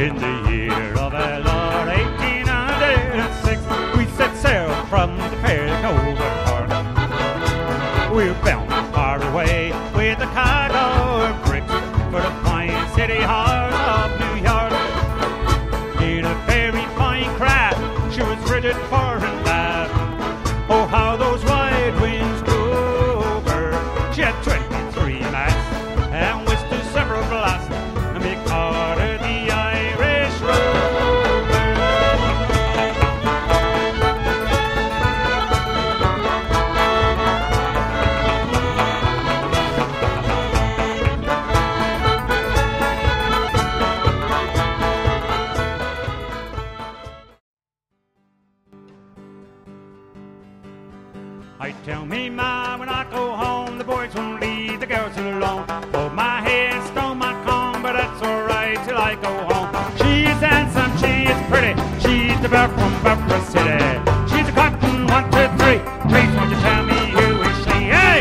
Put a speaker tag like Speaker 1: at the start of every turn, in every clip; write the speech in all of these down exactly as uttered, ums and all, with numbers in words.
Speaker 1: In the year of our Lord eighteen oh six, we set sail from the Pelican over Cork. We were bound far away with a cargo of bricks for the fine city hall of New York. In a very fine craft, she was rigid fore and aft. Oh, how those wide winds drove her. She had twenty-three masts and whistled several blasts, and we called her the Irish Rover. I tell me ma when I go home, the boys won't leave the girls alone. Hold my hand, stole my comb, but that's alright till I go home. She's handsome, she is pretty, she's the girl from Buffalo City. She's a cotton, one, two, three. Please won't you tell me who is she? Hey!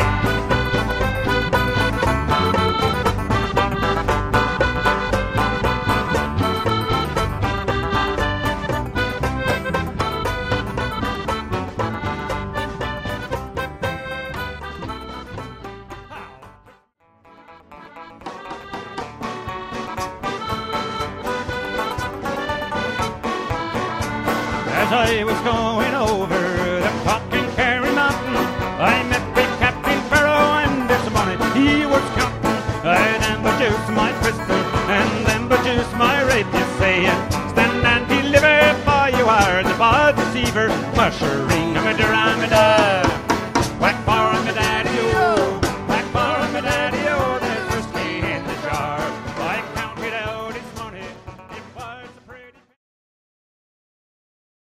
Speaker 1: As I was going over the Cock and Kerry Mountain, I met big Captain Farrow and there's some money he was counting. I then produced my pistol and then produced my rapier, saying, stand and deliver, for you are the bold deceiver, mushering of a dramada.